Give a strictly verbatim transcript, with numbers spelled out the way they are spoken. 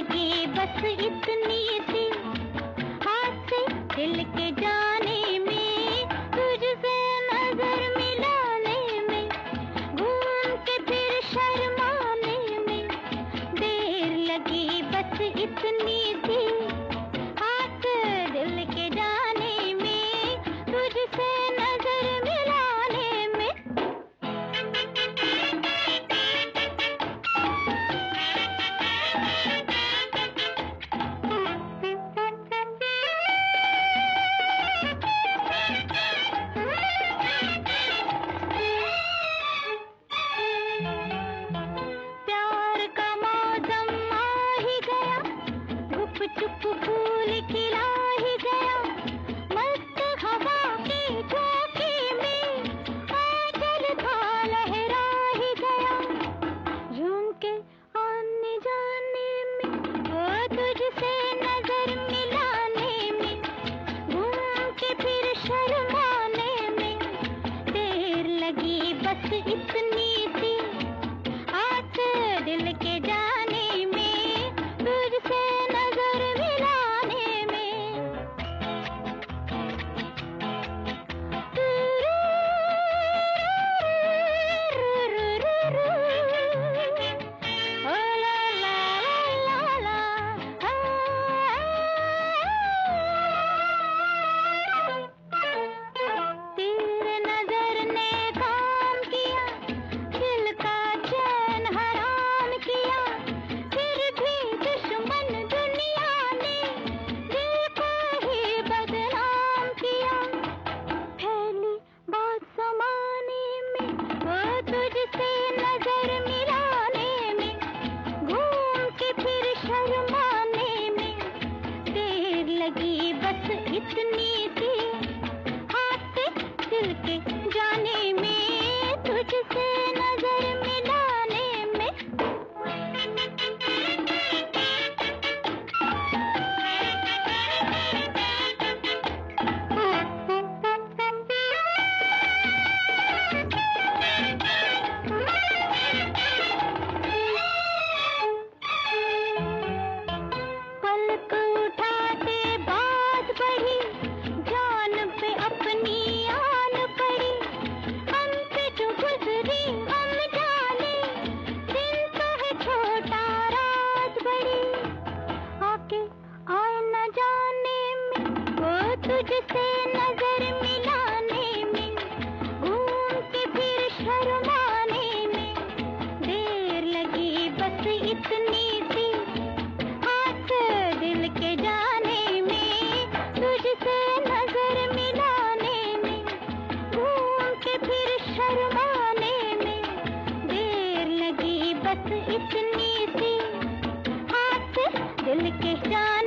लगी बस इतनी सी, हाथ से दिल के जाने में, तुझसे नजर मिलाने में, घूम के फिर शर्माने में, देर लगी बस इतनी सी, हाथ दिल के जाने में, तुझसे नजर मिलाने में। प्यार का मौसम आ ही गया, गुप चुप फूल खिला ही गया, मस्त हवा की झोंके में आंचल था लहरा ही गया, झुमके आने जाने में, वो तुझसे नजर मिलाने में, घूम के फिर शर्माने में, देर लगी बस इतनी सी, हाथ दिल के जाने में, तुझसे नजर मिलाने में। ओ ला ला ला ला, तेरे नजर ने काम किया, दिल का चैन हराम किया, फिर भी दुश्मन दुनिया ने दिल को ही बदनाम किया, फैली बात समाने में, वो तुझसे नजर मिलाने में, घूम के फिर शर्माने में, देर लगी बस इतनी सी, हाथ से दिल के जाने में, तुझसे नजर मिलाने में। पलक उठाते बात बढ़ी, जान पे अपनी आन पड़ी, हम पे जो गुजरी हम जाने, दिन तो है छोटा रात बड़ी, आके आए न जाने में, वो तुझसे नजर मिलाने में, घूम के फिर शर्माने में, देर लगी बस इतनी सी, हाथ दिल के जाने में, तुझसे नजर मिलाने में, घूम के फिर शर्माने में, देर लगी बस इतनी सी, हाथ दिल के जाने